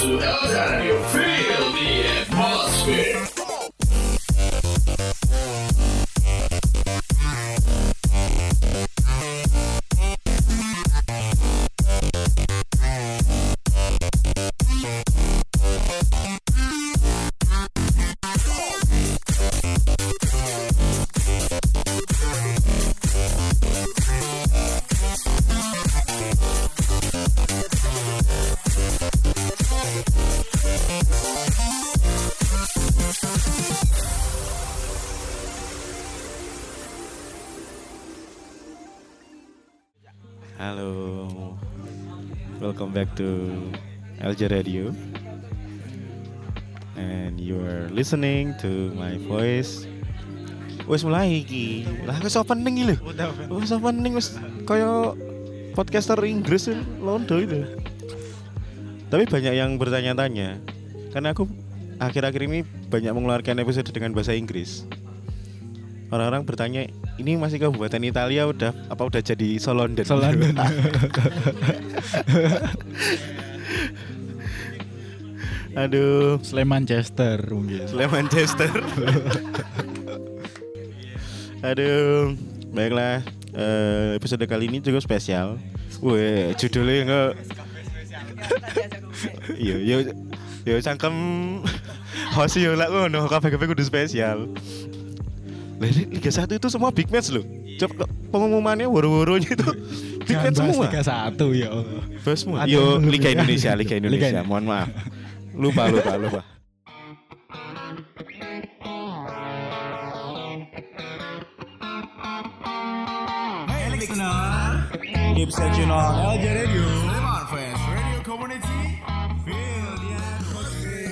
to LJ Radio. Feel the atmosphere. Halo, welcome back to LJ Radio, and you are listening to my voice. Wes mulai iki, lah wes opening iki lho. Wes opening wes kaya podcaster Inggris londo itu. Tapi banyak yang bertanya-tanya, karena aku akhir-akhir ini banyak mengeluarkan episode dengan bahasa Inggris. Orang-orang bertanya, ini masih kabupaten Italia udah jadi Solondon? Solondon. Aduh, Manchester mungkin. Manchester. Aduh, baiklah. Episode kali ini juga spesial. Weh, judulnya enggak. Iya, cangkem host yo lak ngono, kabeh-kabeh kudu spesial. Liga 1 itu semua big match loh. Coba pengumumannya woro-woronya itu big match semua. Liga 1 ya Allah. Semua. Yo Liga Indonesia. Mohon maaf. Lupa. Hey listener, keep searching on LJ Radio. Lemon Fest Radio Community. Feel the atmosphere.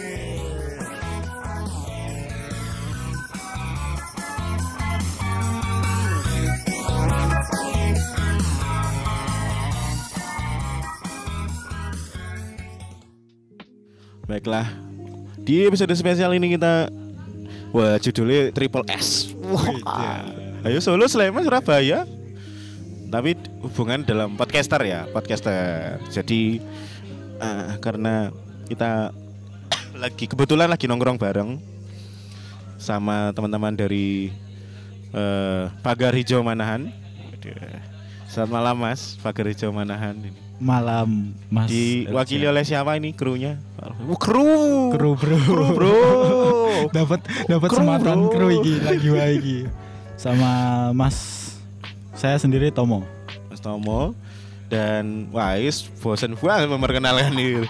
Baiklah. Di episode spesial ini kita judulnya Triple S. Ayo Solo, Sleman, Surabaya. Tapi hubungan dalam podcaster. Jadi karena kita kebetulan lagi nongkrong bareng sama teman-teman dari Pagar Hijau Manahan. Selamat malam Mas, Pagar Hijau Manahan ini. Malam Mas. Diwakili oleh siapa ini krunya? Kru bro. Dapat sematan kru iki lagi. Sama Mas saya sendiri Tomo. Mas Tomo dan Wais bosen banget memperkenalkan ini.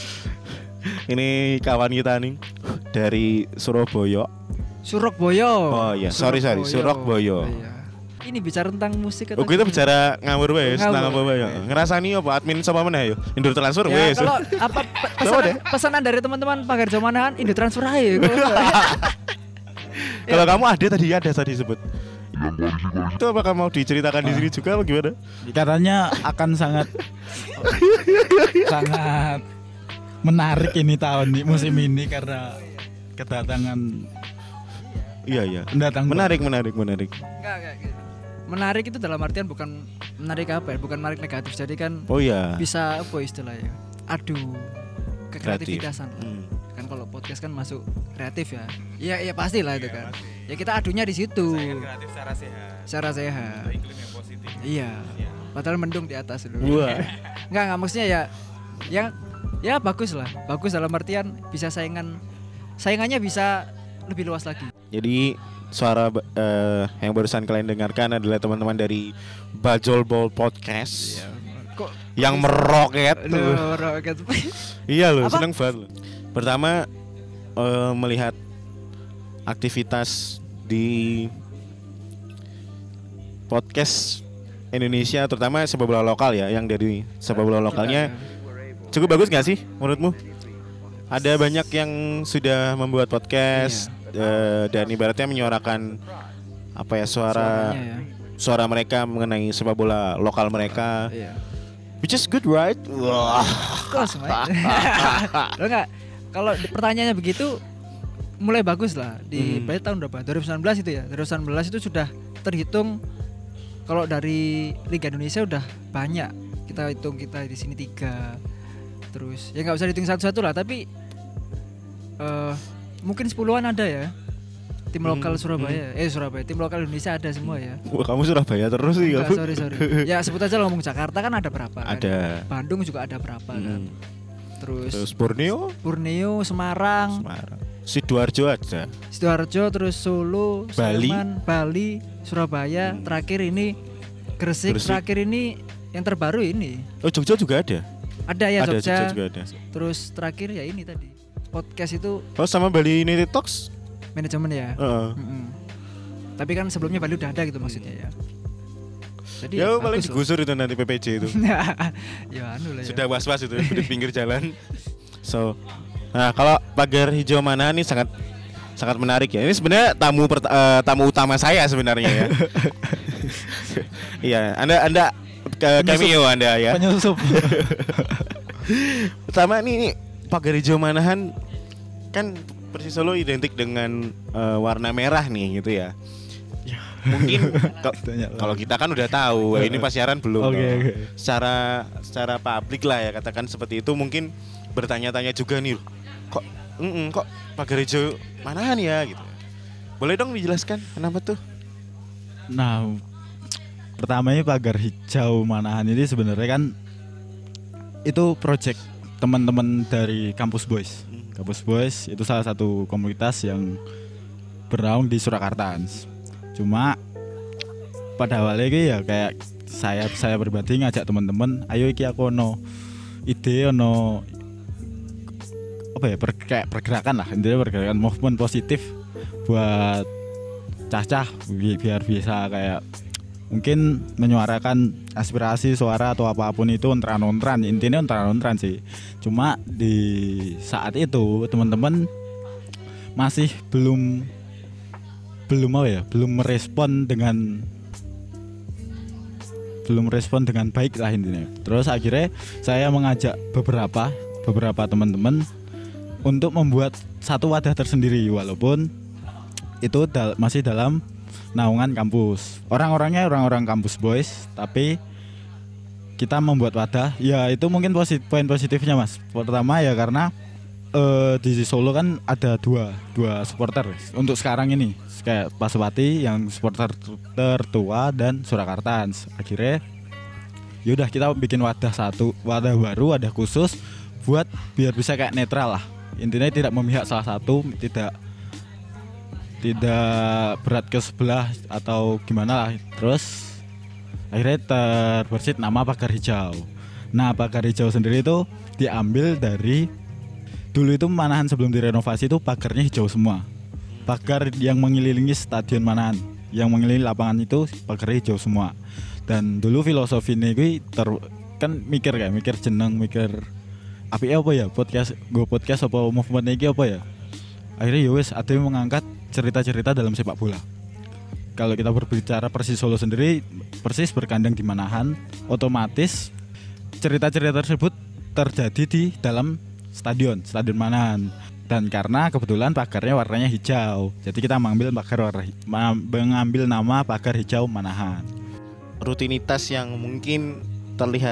Ini kawan kita nih dari Surabaya. Oh iya, sorry Surabaya. Iya. Ini bicara tentang musik atau kita bicara ngawur wes, tentang apa ya? Ngerasani apa admin sama mana ya? Indo transfer wes. Kalau apa pesanan dari teman-teman Pagar Jomanahan Indo transfer aja. Kalau kamu ada tadi sebut. Itu apakah mau diceritakan di sini juga apa gimana? Katanya akan sangat menarik ini tahun ini musim ini karena kedatangan. Iya. Menarik. Enggak gitu. Menarik itu dalam artian bukan menarik apa ya? Bukan menarik negatif. Jadi kan bisa apa istilahnya? Adu kekreativitasan. Kan kalau podcast kan masuk kreatif ya. Iya pastilah itu kan. Ya kita adunya di situ. Kreatif secara sehat. Iklim yang positif. Iya. Padahal mendung di atas dulu. Enggak maksudnya ya bagus lah. Bagus dalam artian bisa saingannya bisa lebih luas lagi. Jadi suara yang barusan kalian dengarkan adalah teman-teman dari Bajol Ball Podcast. Kok yang meroket tuh. Meroket. Iya loh, seneng banget loh. Pertama melihat aktivitas di podcast Indonesia, terutama sepak bola lokal ya, yang dari sepak bola lokalnya cukup bagus nggak sih menurutmu? Ada banyak yang sudah membuat podcast. Dan ibaratnya menyuarakan apa ya suara mereka mengenai sepak bola lokal mereka, which is good, right? Wah, lo nggak? Kalau pertanyaannya begitu, mulai bagus lah di tahun berapa? 2019 itu ya. 2019 itu sudah terhitung kalau dari Liga Indonesia udah banyak. Kita hitung kita di sini 3 Terus ya nggak usah dihitung satu-satu lah, tapi mungkin 10-an ada ya. Tim lokal Surabaya, tim lokal Indonesia ada semua ya. Wah, kamu Surabaya terus sih ya. Sorry. Ya sebut aja ngomong Jakarta kan ada berapa? Ada. Kan? Bandung juga ada berapa kan? Terus Borneo, Semarang. Sidoarjo ada. Sidoarjo, terus Solo, Sleman, Bali, Surabaya, terakhir ini Gresik, terakhir ini yang terbaru ini. Oh, Jogja juga ada. Ada ya, Jogja juga ada. Terus terakhir ya ini tadi. Podcast itu. Oh, sama Bali United Talks. Manajemen ya. Tapi kan sebelumnya Bali udah ada gitu maksudnya ya. Jadi ya paling digusur itu nanti PPJ itu. Ya anu lah ya. Sudah was-was itu di pinggir jalan. So, nah kalau Pagar Hijau Manahan ini sangat menarik ya. Ini sebenarnya tamu utama saya sebenarnya ya. Iya, Anda cameo Anda ya. Penyusup. Pertama ini Pagar Hijau Manahan kan Persis Solo identik dengan warna merah nih gitu ya. Mungkin kalau kita kan udah tahu, ini pas siaran belum. Okay. Secara publik lah ya katakan seperti itu, mungkin bertanya-tanya juga nih. Kok Pagar Hijau Manahan ya gitu. Boleh dong dijelaskan kenapa tuh? Nah, pertamanya Pagar Hijau Manahan ini sebenarnya kan itu project teman-teman dari Kampus Boys. Kampus Boys itu salah satu komunitas yang bernaung di Surakarta. Cuma pada awalnya ya kayak saya pribadi ngajak teman-teman, ayo iki aku ono ide, ono apa ya, kayak pergerakan lah, intinya pergerakan movement positif buat cah-cah biar bisa kayak mungkin menyuarakan aspirasi suara atau apapun itu, ontran intinya ontran sih. Cuma di saat itu teman-teman masih belum merespon dengan baik lah intinya. Terus akhirnya saya mengajak beberapa teman-teman untuk membuat satu wadah tersendiri, walaupun itu masih dalam naungan kampus. Orang-orangnya orang-orang Kampus Boys, tapi kita membuat wadah. Ya itu mungkin poin positifnya Mas. Pertama ya karena di Solo kan ada dua supporter untuk sekarang ini, kayak Pasupati yang supporter tertua dan Surakarta. Akhirnya yaudah kita bikin wadah baru, wadah khusus buat biar bisa kayak netral lah. Intinya tidak memihak salah satu, tidak berat ke sebelah atau gimana lah. Terus akhirnya terbersit nama Pagar Hijau. Nah, Pagar Hijau sendiri itu diambil dari dulu itu Manahan sebelum direnovasi itu pagarnya hijau semua. Pagar yang mengelilingi stadion Manahan, yang mengelilingi lapangan itu pagarnya hijau semua. Dan dulu filosofi ini kan mikir jeneng, mikir api apa ya, podcast apa movement iki apa ya. Akhirnya ya wis ada yang mengangkat cerita-cerita dalam sepak bola. Kalau kita berbicara Persis Solo sendiri, Persis berkandang di Manahan, otomatis cerita-cerita tersebut terjadi di dalam stadion Manahan. Dan karena kebetulan pagarnya warnanya hijau, jadi kita mengambil nama Pagar Hijau Manahan. Rutinitas yang mungkin terlihat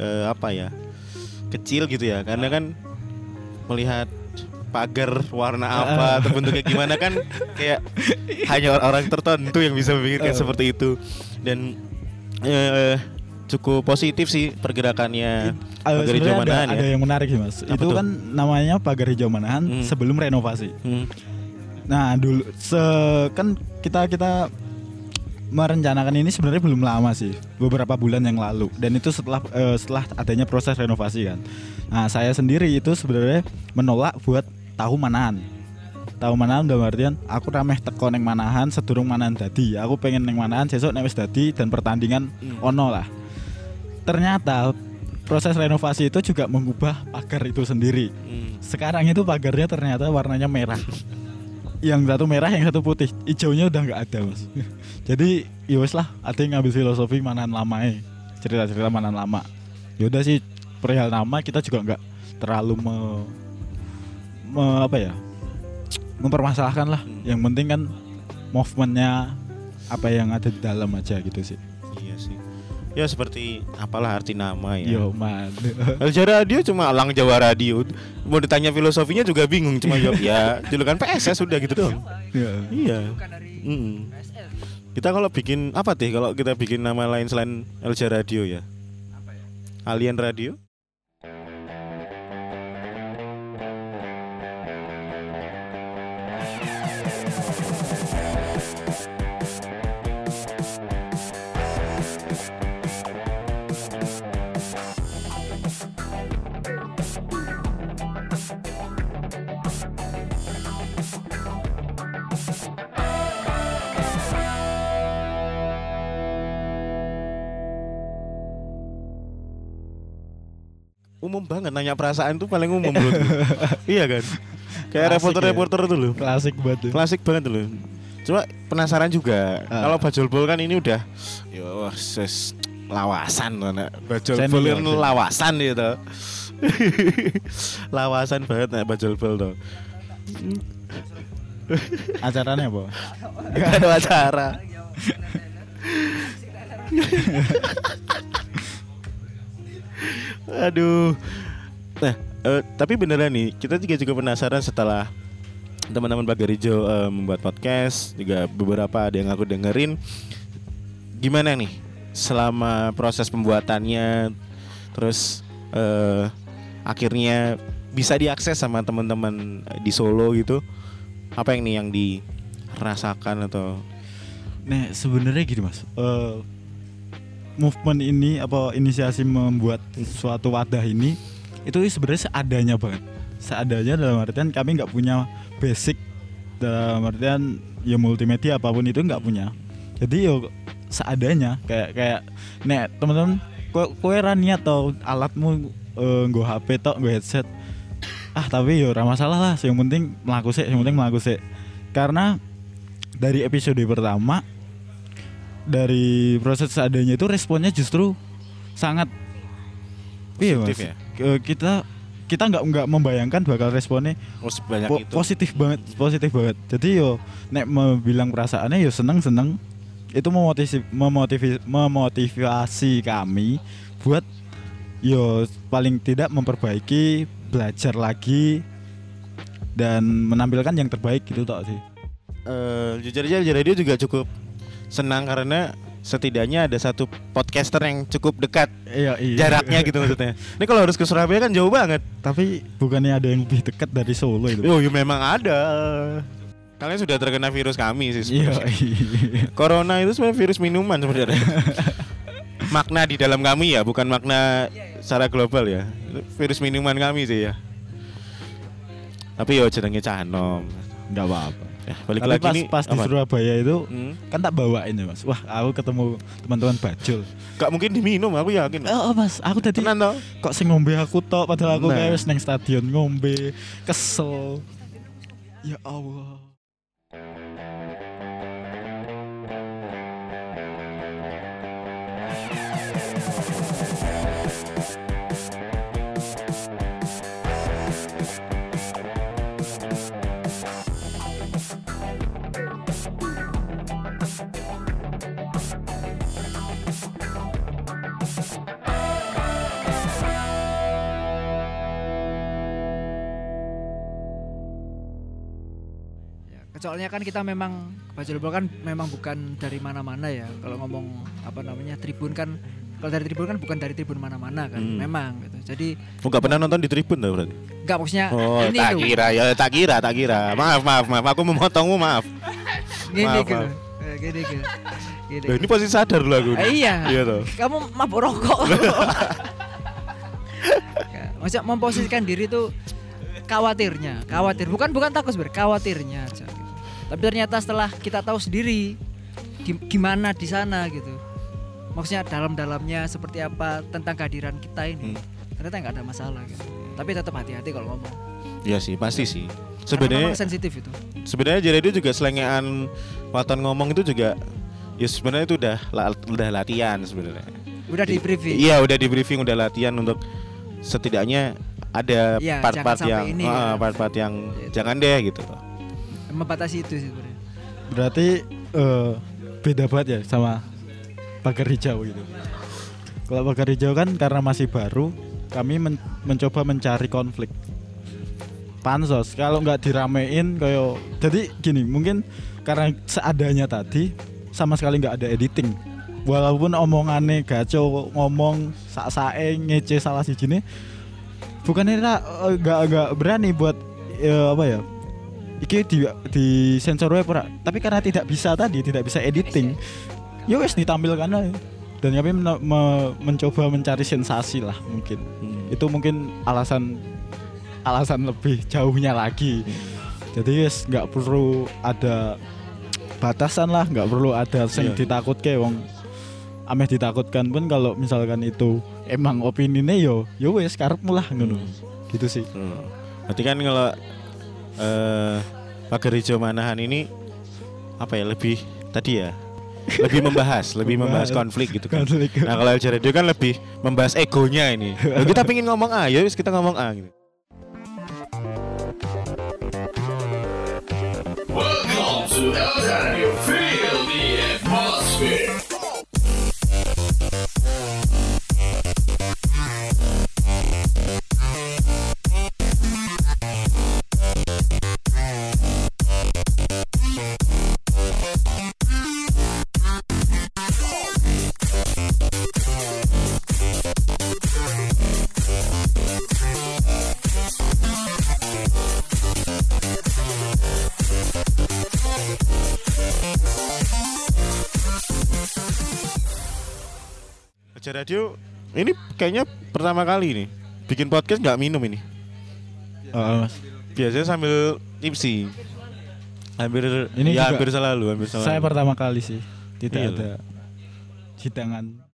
kecil gitu ya, karena kan melihat pagar warna apa, terbentuknya gimana kan kayak hanya orang-orang tertentu yang bisa memikirkan seperti itu. Dan cukup positif sih pergerakannya Pagar Hijau Manahan ya. Ada yang menarik sih Mas. Itu kan namanya Pagar Hijau Manahan sebelum renovasi. Nah dulu kan kita merencanakan ini sebenarnya belum lama sih, beberapa bulan yang lalu. Dan itu setelah adanya proses renovasi kan. Nah saya sendiri itu sebenarnya menolak buat tahu Manahan dalam artian aku rameh teko neng Manahan sedurung Manahan dadi. Aku pengen neng Manahan sesuk nek wis dadi dan pertandingan ono lah. Ternyata proses renovasi itu juga mengubah pagar itu sendiri. Sekarang itu pagarnya ternyata warnanya merah. Yang satu merah, yang satu putih. Hijaunya udah nggak ada Mas. Jadi yowes lah, ada yang ngambil filosofi Manahan lama cerita-cerita Manahan lama. Yaudah sih perihal nama kita juga nggak terlalu mempermasalahkan lah. Yang penting kan movementnya apa yang ada di dalam aja gitu sih. Iya sih. Ya seperti apalah arti nama ya. Yo man. LJ Radio cuma Lang Jawa Radio. Mau ditanya filosofinya juga bingung, cuma jawab ya julukan PSS sudah gitu dong. Iya. Kita kalau bikin apa sih kalau kita bikin nama lain selain LJ Radio ya? Apa ya? Alien Radio? Umum banget nanya perasaan tuh paling umum bro. Iya kan? Kayak reporter-reporter tuh loh. Klasik banget. Klasik banget tuh loh. Cuma penasaran juga. Kalau Bajulbol kan ini udah yo ses lawasan mana. Bajulbol kan lawasan gitu. Lawasan banget nek Bajulbol tuh. Acaranya apa? Gak ada acara. Aduh. Nah, tapi beneran nih, kita juga penasaran setelah teman-teman Bagarijo membuat podcast, juga beberapa ada yang aku dengerin. Gimana nih selama proses pembuatannya, terus akhirnya bisa diakses sama teman-teman di Solo gitu? Apa yang dirasakan atau? Nah, sebenarnya gini Mas. Movement ini apa inisiasi membuat suatu wadah ini itu sebenarnya seadanya dalam artian kami nggak punya basic dalam artian ya multimedia apapun itu nggak punya, jadi yo seadanya kayak nek teman-teman kowe ra niat atau alatmu nggo HP tok nggo headset tapi yo ora masalah lah, yang penting mlaku sik karena dari episode pertama dari proses seadanya itu responnya justru sangat positif ya. Kita nggak membayangkan bakal responnya positif banget. Jadi yo nek mau bilang perasaannya yo seneng itu memotivasi kami buat yo paling tidak memperbaiki, belajar lagi dan menampilkan yang terbaik gitu tok sih. Jujur aja radio juga cukup senang karena setidaknya ada satu podcaster yang cukup dekat jaraknya gitu maksudnya. Ini kalau harus ke Surabaya kan jauh banget. Tapi bukannya ada yang lebih dekat dari Solo itu? Oh ya memang ada. Kalian sudah terkena virus kami sih sebenarnya. Corona itu sebenarnya virus minuman sebenarnya. Makna di dalam kami ya, bukan makna secara global ya. Virus minuman kami sih ya. Tapi yo jenenge canom. Enggak apa-apa. Ya, balik tapi lagi pas di Surabaya itu kan tak bawain ya Mas. Wah aku ketemu teman-teman Bajul. Gak mungkin diminum aku yakin. Mas aku tadi kok sing ngombe aku tok padahal aku kayak wis nang stadion ngombe kesel. Ya Allah. Soalnya kan kita memang Bajulbol kan memang bukan dari mana-mana ya. Kalau ngomong apa namanya Tribun kan, kalau dari Tribun kan bukan dari Tribun mana-mana kan. Memang gitu. Jadi enggak pernah nonton di Tribun dah berarti. Enggak maksudnya ini tak kira. Maaf. Aku memotongmu, maaf. Gini. Ini posisi sadar dulu aku. Iya toh. Kamu mabuk rokok. Maksudnya memposisikan diri tuh khawatir bukan takut sebenarnya, khawatirnya aja gitu. Tapi ternyata setelah kita tahu sendiri gimana di sana gitu, maksudnya dalam-dalamnya seperti apa tentang kehadiran kita ini, ternyata nggak ada masalah gitu. Tapi tetap hati-hati kalau ngomong. Iya sih, pasti sih. Sebenarnya sensitif itu. Sebenarnya jadi juga selengean waktu ngomong itu juga, ya sebenarnya itu udah latihan sebenarnya. Udah di briefing. Iya, udah di briefing, udah latihan untuk setidaknya ada part-part yang jangan deh gitu. Membatasi itu sih sebenarnya. Berarti beda banget ya sama pagar hijau gitu. Kalau Pagar Hijau kan karena masih baru, kami mencoba mencari konflik. Pansos kalau nggak diramein kayak jadi gini, mungkin karena seadanya tadi sama sekali nggak ada editing. Walaupun omongannya gaco, ngomong sak-sae ngece salah siji nih, bukannya nggak berani buat apa ya? Iki di sensor web tapi karena tidak bisa editing. Ya wes ditampilkan aja. Dan kami mencoba mencari sensasi lah mungkin. Itu mungkin alasan lebih jauhnya lagi. Jadi wes nggak perlu ada batasan lah, nggak perlu ada yang ditakutke wong. Ameh ditakutkan pun kalau misalkan itu emang opinine yo wes karepmu lah ngono. Gitu sih. Berarti kan kalau Pagar Hijau Manahan ini apa ya, lebih tadi ya lebih membahas konflik gitu kan. Nah kalau LJ Radio kan lebih membahas egonya ini. Kita pengen ngomong A, ya kita ngomong A gitu. Welcome to LJ Radio, feel the atmosphere. LJ Radio ini kayaknya pertama kali nih bikin podcast nggak minum ini. Mas. Biasanya sambil tipsi. Hampir selalu. Saya pertama kali sih. Tidak ada hidangan.